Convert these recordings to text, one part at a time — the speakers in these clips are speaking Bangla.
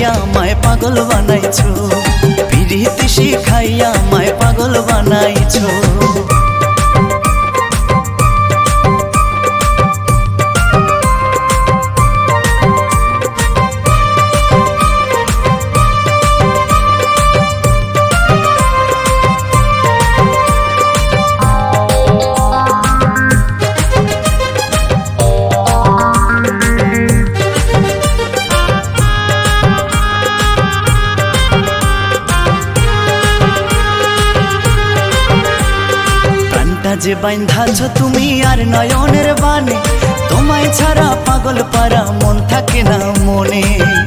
শিখাইয়া আমায় পাগল বানাইছো, পিরিতি শিখাইয়া আমায় পাগল বানাইছো। যে বাইন্ধাছো তুমি আর নয়নের বানে, তোমায় ছাড়া পাগল পারা মন থাকে না মনে।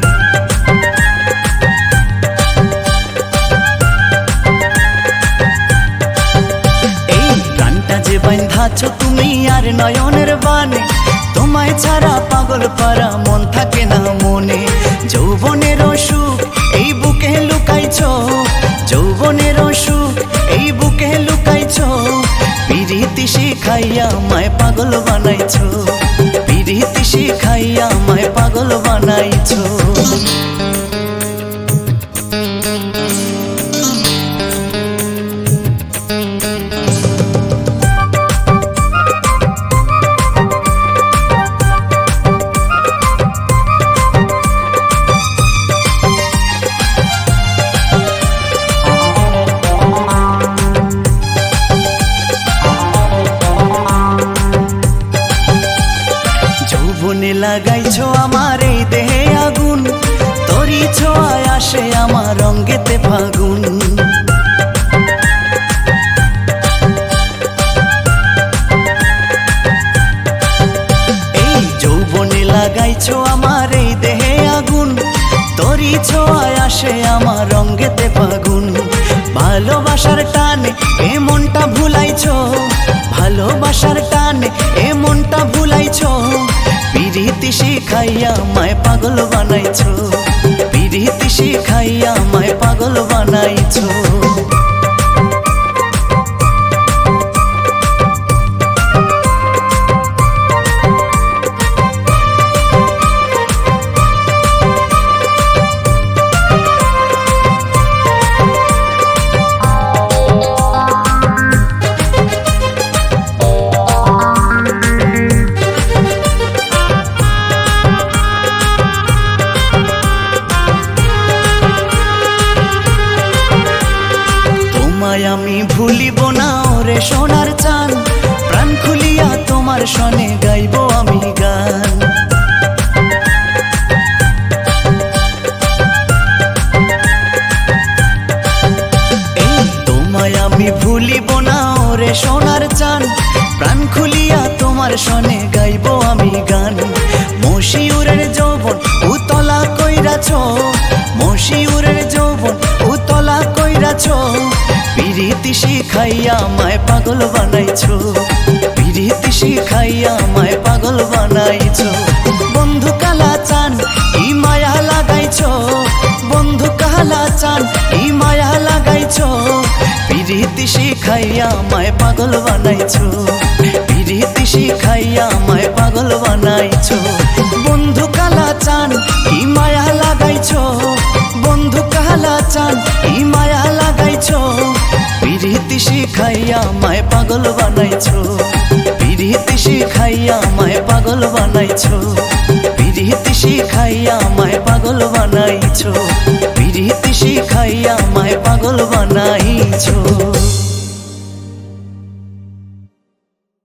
এই প্রাণটা যে বাইন্ধাছো তুমি আর নয়নের বানে, তোমায় ছাড়া পাগল পারা মন থাকে না মনে। যৌবনের সুখ এই বুকে লুকাইছো, যৌবনের সুখ এই বুকে লুকাইছো, পিরিতি শিখাইয়া আমায় পাগল বানাইছো, পিরিতি শিখাইয়া আমায় পাগল বানাইছো। যৌবনে লাগাইছো আমার এই দেহে আগুন, তোরই ছোঁয়ায় আসে আমার অঙ্গেতে ফাগুন। এই যৌবনে লাগাইছো আমার এই দেহে আগুন, তোরই ছোঁয়ায় আসে আমার অঙ্গেতে ফাগুন। ভালোবাসার টানে এ মনটা ভুলাইছো, ভালোবাসার টানে এ মনটা ভুলাইছো, পিরিতি শিখাইয়া আমায় পাগল বানাইছো, পিরিতি শিখাইয়া আমায় পাগল বানাইছো। আমি ভুলিব না ওরে সোনার চান, প্রাণ খুলিয়া তোমার সনে গাইব আমি গান। এই তোমায় আমি ভুলিব না ওরে সোনার চান, প্রাণ খুলিয়া তোমার সনে গাইব আমি গান। মশিউরের যৌবন উতলা কইরাছো, মশিউরের যৌবন উতলা কইরাছো, পিরিতি শিখাইয়া আমায় পাগল বানাইছো, পিরিতি শিখাইয়া আমায় পাগল বানাইছো। বন্ধু কালা চান ই মায়া লাগাইছো, বন্ধু কালা চান ই মায়া লাগাইছো, পিরিতি শিখাইয়া আমায় পাগল বানাইছো, পিরিতি শিখাইয়া আমায় পাগল বানাইছো। বন্ধু কালা চান ই মায়া লাগাইছো, বন্ধু কালা চান ই মায়া লাগাইছো, পিরিতি শিখাইয়া আমায় পাগল বানাইছো, পিরিতি শিখাইয়া আমায় পাগল বানাইছো, পিরিতি শিখাইয়া আমায় পাগল বানাইছো, পিরিতি শিখাইয়া আমায় পাগল বানাইছো।